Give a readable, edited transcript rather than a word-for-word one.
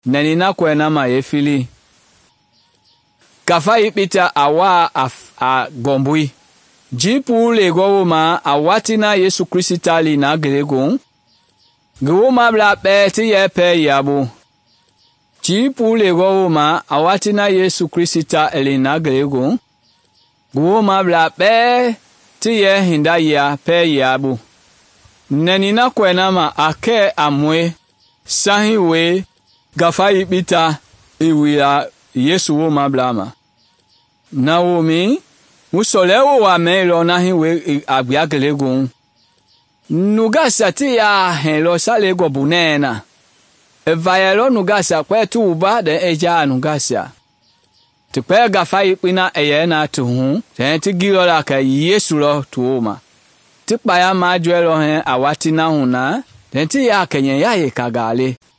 Nenina kwena ma yefili. Kafa ipita awa a gombui. Jipu lego ma awatina Yesu Krista li na grego. Gwo bla peti ye pe yabu. Jipu lego ma awatina Yesu Krista li na grego. Gwo bla peti ye hinda ya pe yabu. Nenina kwena ma ake amwe. Sahiwe gafa ipita iwila Yesu wo mablama. Naomi musolewo wa melo na hiwe agbiagelegun. Nugasa ti ya helo salego bunena. Evayelo nugasa kwetu uba de eja nugasa. Tikpe gafa ipina eyena tuhun. Tenti giro la ka Yesu lo tuoma. Tikpa ya majwelo hen awati na huna. Tenti ya kenye ya ye kagale.